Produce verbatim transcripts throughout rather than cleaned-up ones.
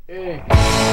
Hey.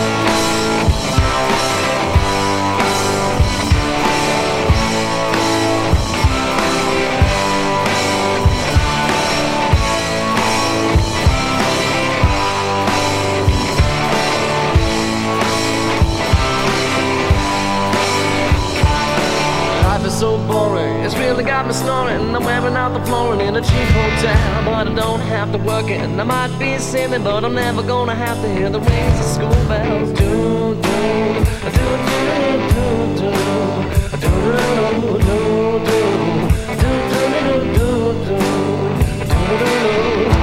Life is so boring, it's really got me snoring. I'm wearing out the flooring in a cheap hotel, but I don't have to work it. I might be silly, but I'm never gonna have to hear the rings of school bells. Do, do, do, do, do, do, do, do, do, do, do, do, do, do, do.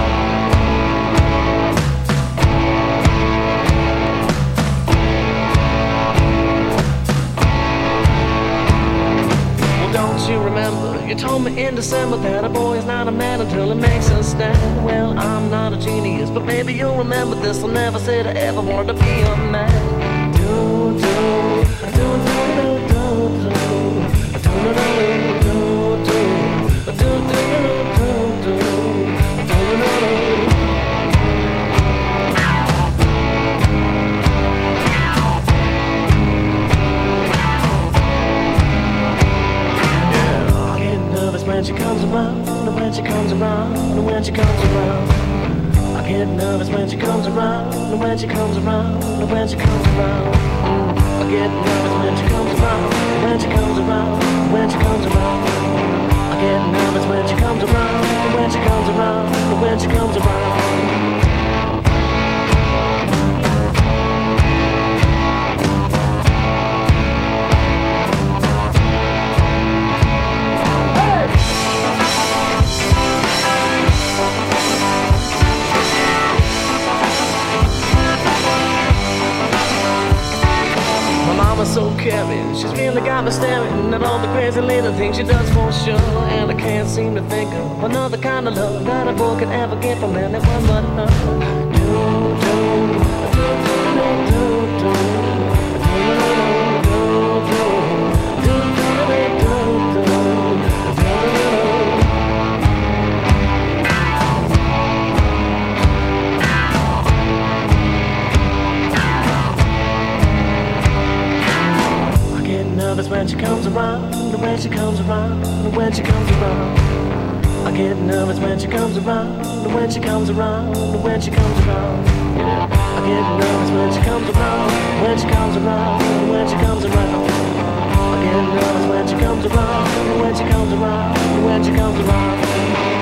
Don't you remember, you told me in December that a boy is not a man until he makes a stand. Well, I'm not a genius, but maybe you'll remember this. I never said I ever wanted to be a man. Do, do, do, do, do, do, do, do, do, do, do, do, do, do. When she comes around, and when she comes around, and when she comes around, I get nervous when she comes around, and when she comes around, and when she comes around, mm. I get nervous when she comes around, and when she comes around, and when she comes around, I get nervous when she comes around, and when she comes around, and when she comes around. Mama's so caring, she's really got me staring at all the crazy little things she does for sure. And I can't seem to think of another kind of love that a boy could ever get from anyone but her. Do, do, do, do, do, do, when she comes around, and when she comes around, and when she comes around, I get nervous when she comes around, and when she comes around, and when she comes around, yeah. I get nervous when she comes around, when she comes around, and when she comes around, I get nervous when she comes around, and when she comes around, and when she comes around.